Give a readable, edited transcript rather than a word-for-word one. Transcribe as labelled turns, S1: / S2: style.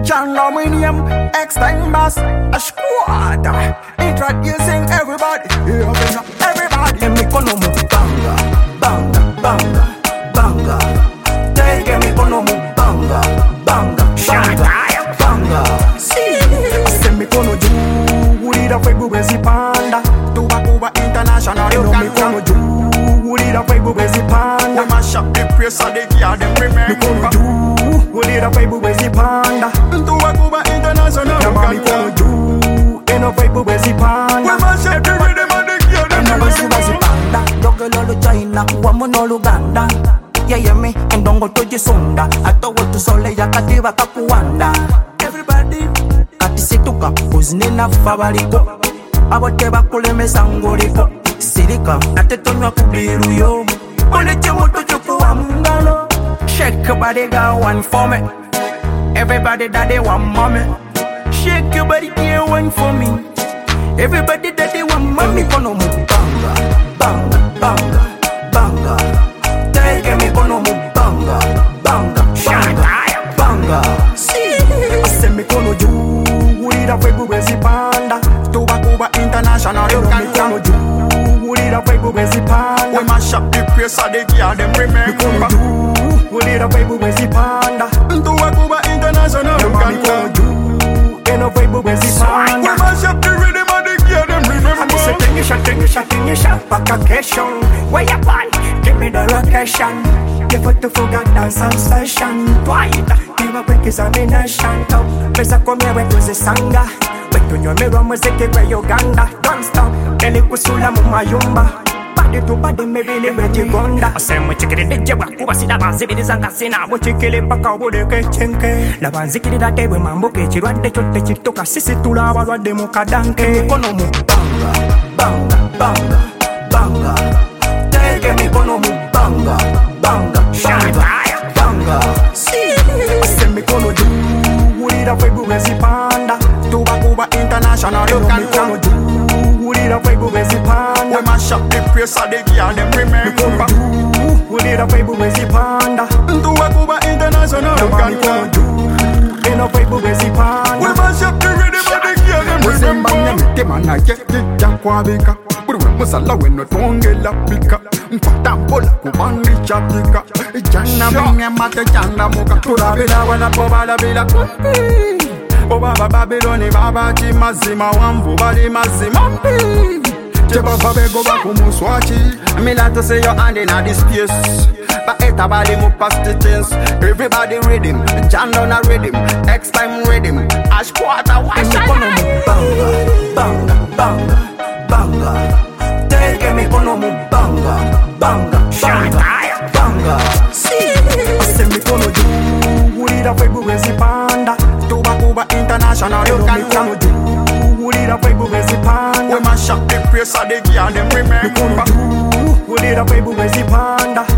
S1: Jungle my name, X-Time Bass, a squad. Introducing everybody, everybody. And me kono mu banga, banga, banga, banga. Take me kono mu banga, banga, banga, banga. See, say me kono do, we da fe bubezi panda. Tuba Cuba International, you know me kono do, we da fe bubezi panda. We mash up the place of the gear, them remember. Me kono do. We need a fight with the panda. To a Cuba International. Nobody can do. Ain't no fight with the panda. We must have to read them on the gear. And never see the panda. Dog all China, woman all Uganda. Yeah, me and don't go to the sonda. I thought what to Soleil, Kativa Kapuanda. Everybody at the Situka, who's Nina Favariko. Aboteba Kuleme Sangoriko. Silica, at the Tonya Kubiru. Only Chamoto Chukuamungano. Shake your body, girl, one for me. Everybody that they want mommy. Shake your body, girl, one for me. Everybody that they want mommy. Kono mu banga, banga, banga, banga. Take me kono mu banga, banga, banga, banga. See, I say me kono do. We da fe bubezi panda. Tuba Cuba International, you know me kono do. We da fe bubezi panda. We mash up the place of the gear, them remember. We need a paper with the panda. To a Cuba International. You can't do. Ain't no paper with the panda. We must have to read them on the gear, them remember. I'm just taking your shot, back a question. Where you buy? Give me the location. Give it to forget dance and session. Twice, give a break examination. Pesa come here with the sanga. But to your mirror, music where Uganda. Don't stop. Then it was Sula Mumayumba. To body me really ready gonda. I say mo chikiri de jewa kuba sida banzi bidi zanga sina mo chikiri paka bude ke chenke. La banzi kiri da tewe mambo ke chirwa de chote chitoka sisi tula warwa de mo kadanke. Kono mu banga, banga, banga, banga. Take me kono mu banga, banga, banga, banga. See, I say me kono do. We da fe bubezi panda. Tuba Cuba International, you can't do. We need a fight with the panda. We mash up the place of the gear, them remember. We need a fight with the panda. To a Cuba International, you can't do. Ain't no fight with the panda. We mash up the rhythm of the gear, them remember. We man I get the jakwabika. We musala we no tonge la pika. Mpatambola kubandi chapika. Jana mimi mate jana muka. Turabila wana pobala bila kupi. Baba Babylon, Baba Timazima, Wambu, Bali Mazima. Jeba Babego Bakumuswachi. I mean, like to say your hand in this space. But it's about the past the chance. Everybody rhythm, John on a rhythm, X-Time rhythm, Ash Quarter, wash banga, banga, banga, banga. Take me kono mu banga, banga, banga, banga. See, I say me kono do. We need a fight with the panda. Cuba International, you can't do. We need a paper with the panda. We mash up the place of the gear, them remember. We need a paper with the panda.